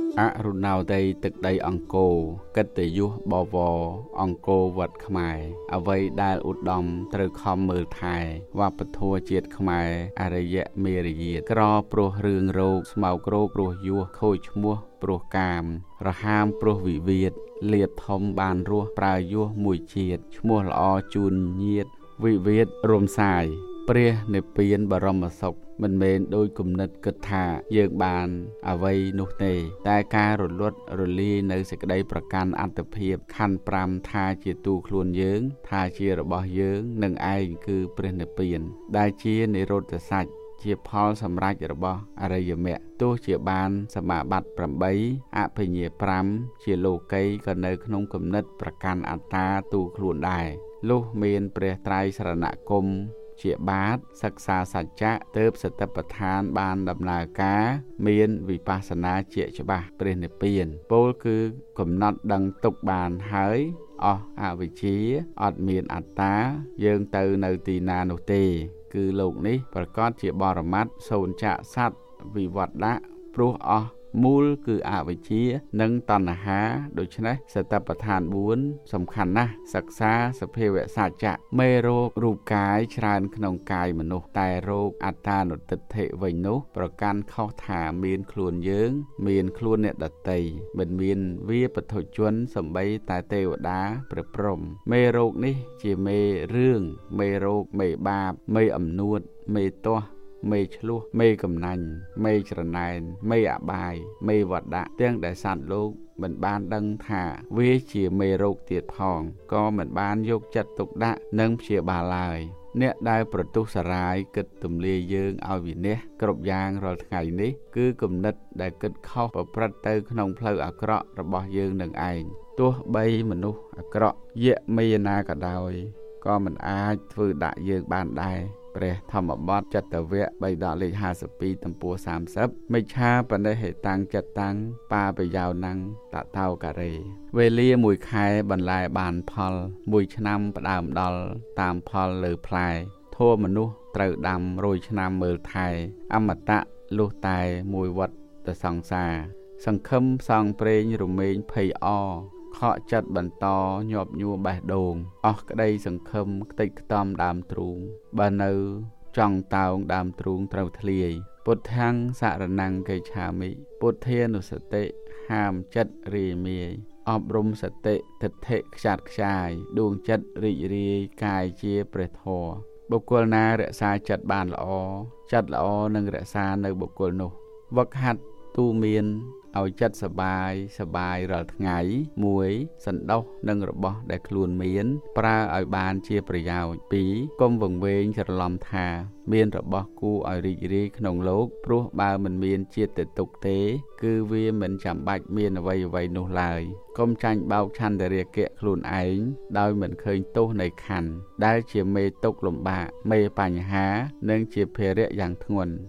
អរុណោទ័យទឹកដីអង្គរកិត្តិយសបវរអង្គរវត្តខ្មែរអ្វីដែលឧត្តមត្រូវខំមើលថែវប្បធម៌ជាតិខ្មែរអរិយមេរយាទក្រព្រោះរឿងរោគស្មោករោគព្រោះយោះខូចឈ្មោះព្រោះកាមរហាមព្រោះវិវាទលៀបធំបានរស់ប្រើយោះមួយជាតិឈ្មោះល្អជូនញាតវិវាទរំសាយព្រះនិព្វានបរមសុខមិនមែនដោយគំនិតគិតថាយើងបានអ្វីនោះទេតែការរលត់រលាយនៅសេចក្តីប្រកាន់អត្តភាពខណ្ឌ5ថាជាទូខ្លួនយើងថាជារបស់យើងនឹងឯងគឺព្រះនិព្វានដែលជានិរោធសច្ចជាផលសម្រេចរបស់អរិយមគ្គទោះជាបានសមាបត្តិ8អភិញ្ញា5ជាលោកីក៏នៅក្នុងគំនិតប្រកាន់អត្តាទូខ្លួនដែរលុះមានព្រះត្រៃសរណគមជាបាតសិក្សាសច្ចៈទើបសតិប្បដ្ឋានបានដំណើរការមានវិបស្សនាជាច្បាស់ព្រះនិព្វានពោលគឺកំណត់ដឹងទុកបានហើយអស់អវិជ្ជាអត់មានអត្តាយើងទៅនៅទីណានោះទេគឺលោកនេះប្រកាសជាបរមត្តសូន្យចសត្វវិវត្តៈព្រោះអស់មូលគឺអវិជ្ជានិងតណ្ហាដូច្នេះសតិប្បដ្ឋាន4សំខាន់ណាស់សិក្សាសភាវសច្ចៈមេរោគរូបកាយច្រើនក្នុងកាយមនុស្សតែរោគអត្តានុទិដ្ឋិវិញនោះប្រកាន់ខុសថាមានខ្លួនយើងមានខ្លួនអ្នកដតីមិនមានវាពធជនសំបីតែទេវតាព្រះព្រហ្មមេរោគនេះជាមេរឿងមេរោគមេបាបមេអំនួតមេទាស់មេឆ្លោះមេកំណាញ់មេច្រណែនមេអបាយមេវត្តៈទាំងដែលសត្វលោកមិនបានដឹងថាវាជាមេរោគទៀតផងក៏មិនបានយកចិត្តទុកដាក់និងព្យាបាលឡើយអ្នកដែលប្រទុសរាយគិតទម្លាយយើងឲ្យវិនិច្ឆ័យគ្រប់យ៉ាងរាល់ថ្ងៃនេះគឺគំនិតដែលគិតខុសប្រព្រឹត្តទៅក្នុងផ្លូវអាក្រក់របស់យើងនឹងឯងទោះបីមនុស្សអាក្រក់យៈមេណាក៏ដោយក៏មិនអាចធ្វើដាក់យើងបានដែរព្រះធម្មបទចតវៈបៃដកលេខ52ទំព័រ30មិច្ឆាបនិហេតាំងចិត្តតាំងបាបយោណាំងតតោការេវេលាមួយខែបន្លែបានផលមួយឆ្នាំផ្ដើមដល់តាមផលលើផ្លែធម៌មនុស្សត្រូវដាំ100ឆ្នាំមើលថែអមតៈលុះតែមួយវត្តទៅសង្សារសង្ឃឹមផ្សងព្រេងរមែងភ័យអខកចិត្តបន្តញាប់ញួរបេះដូងអស់ក្តីសង្ឃឹមខ្ទេចខ្ទាំដើមទ្រូងបើនៅចង់តោងដើមទ្រូងត្រូវធ្លាយពុទ្ធាំងសរណង្កេឆាមិពុទ្ធានុសតិហាមចិត្តរាយមាយអប់រំសតិទិដ្ឋិខ្ចាត់ខ្ចាយដួងចិត្តរីករាយកាយជាព្រះធម៌បុគ្គលណារក្សាចិត្តបានល្អចិត្តល្អនឹងរក្សានៅបុគ្គលនោះវឹកហាត់ទូមានឲ្យចិត្តសបាយរាល់ថ្ងៃ1សន្តោសនឹងរបស់ដែលខ្លួនមានប្រើឲ្យបានជាប្រយោជន៍2កុំវង្វេងច្រឡំថាមានរបស់គួរឲ្យរីករាយក្នុងលោកព្រោះបើមិនមានជាតិទុកទេគឺវាមិនចាំបាច់មានអ្វីនោះឡើយកុំចាញ់បោកឆន្ទរាគៈខ្លួនឯងដោយមិនឃើញទោសនៃខណ្ឌដែលជាមេទុក្ខលំបាកមេបញ្ហានិងជាភារៈយ៉ាងធ្ងន់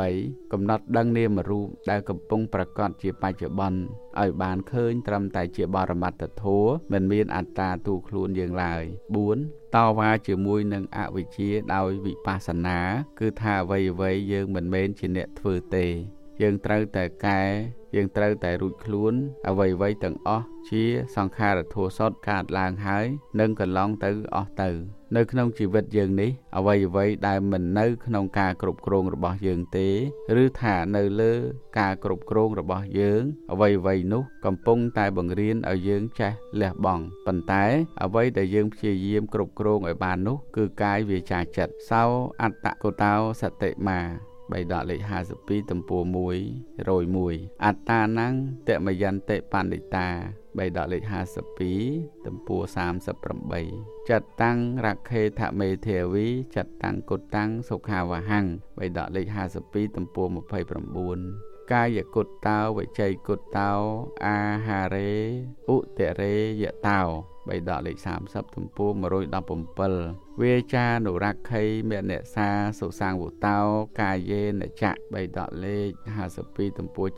3កំណត់ដឹងនាមរូបដែលកំពុងប្រកបជាបច្ចុប្បន្នឲ្យបានឃើញត្រឹមតែជាបរមត្តធម៌មិនមានអត្តាទូខ្លួនយើងឡើយ4តវ៉ាជាមួយនឹងអវិជ្ជាដោយវិបស្សនាគឺថាអ្វីយើងមិនមែនជាអ្នកធ្វើទេយើងត្រូវតែកែយើងត្រូវតែរួចខ្លួនអ្វីទាំងអស់ជាសង្ខារធัวសុទ្ធកើតឡើងហើយនឹងកន្លងទៅអស់ទៅនៅក្នុងជីវិតយើងនេះអ្វីដែលមិននៅក្នុងការគ្រប់គ្រងរបស់យើងទេឬថានៅលើការគ្រប់គ្រងរបស់យើងអ្វីនោះកំពុងតែបង្រៀនឲ្យយើងចេះលះបង់ប៉ុន្តែអ្វីដែលយើងព្យាយាមគ្រប់គ្រងឲ្យបាននោះគឺកាយវាចាចិត្តសោអត្តកតោសតិមាបៃដកលេខ52ទំព័រ101អត្តានੰតមយន្តិបណ្ឌិតាបៃដកលេខ52ទំព័រ38ចិត្តតាំងរខេថមេធាវីចិត្តតាំងគុតតាំងសុខាវហੰបៃដកលេខ52ទំព័រ29កាយគុតតោវិជ័យគុតតោអាហារេឧទរេយតោបៃដកលេខ30ទំព័រ117វាចានុរក្ខីមនសាសុសង្វតោកាយេនចៈបៃដកលេខ52ទំព័រ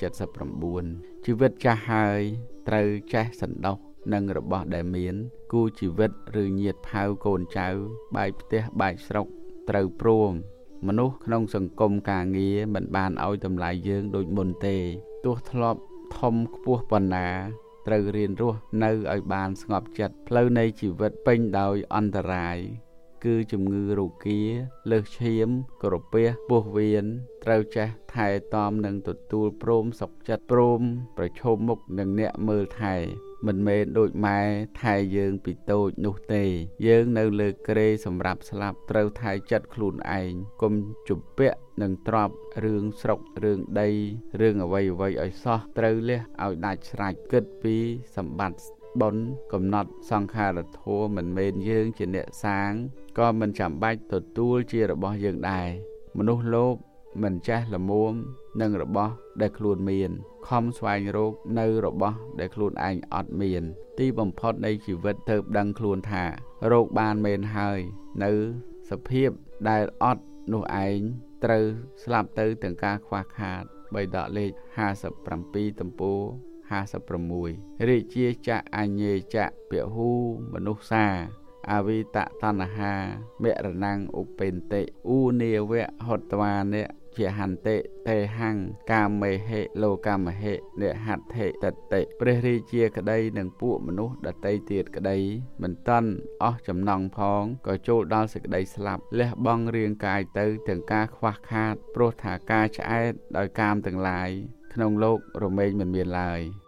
79ជីវិតចាស់ហើយត្រូវចេះសន្តោសនឹងរបស់ដែលមានគូជីវិតឬញាតិផៅកូនចៅបែកផ្ទះបែកស្រុកត្រូវព្រមមនុស្សក្នុងសង្គមការងារមិនបានឲ្យតម្លៃយើងដូចមុនទេទោះធ្លាប់ធំខ្ពស់ប៉ុណ្ណាត្រូវរៀនរស់នៅឲ្យបានស្ងប់ចិត្តផ្លូវនៃជីវិតពេញដោយអន្តរាយគឺជំងឺរោគាលើសឈាមក្រពះពោះវៀនត្រូវចេះថែទាំនិងទទួលព្រមសុខចិត្តព្រមប្រឈមមុខនឹងអ្នកមើលថែមិនមែនដូចម៉ែថែយើងពីតូចនោះទេយើងនៅលើគ្រែសម្រាប់ស្លាប់ត្រូវថែចិត្តខ្លួនឯងកុំជំពាក់នឹងទ្រព្យរឿងស្រុករឿងដីរឿងអ្វីឲ្យសោះត្រូវលះឲ្យដាច់ស្រេចគិតពីសម្បត្តិបុណ្យកំណត់សង្ខារធម៌មិនមែនយើងជាអ្នកសាងក៏មិនចាំបាច់ទទួលជារបស់យើងដែរមនុស្សលោកមិនចេះល្មមនឹងរបស់ដែលខ្លួនមានខំស្វែងរកនៅរបស់ដែលខ្លួនឯងអត់មានទីបំផុតនៃជីវិតទើបដឹងខ្លួនថារកបានមែនហើយនៅសភាពដែលអត់នោះឯងត្រូវស្លាប់ទៅទាំងការខ្វះខាតបិដកលេខ57ទំព័រ56រាជាចៈអញ្ញេចៈពហូមនុស្សាអវិតតណ្ហាមរណង្ឧបេនតិឧនេវៈហតវានិជាហន្តិតេហੰកាមេហេលោកមហេនិហត្ថិតតិព្រះរាជាក្តីនិងពួកមនុស្សដតីទៀតក្តីមិនតាន់អស់ចំណង់ផងក៏ចូលដល់សេចក្តីស្លាប់លះបង់រាងកាយទៅទាំងការខ្វះខាតព្រោះថាការឆ្អែតដោយកាមទាំងឡាយក្នុងលោករមែងមិនមានឡើយ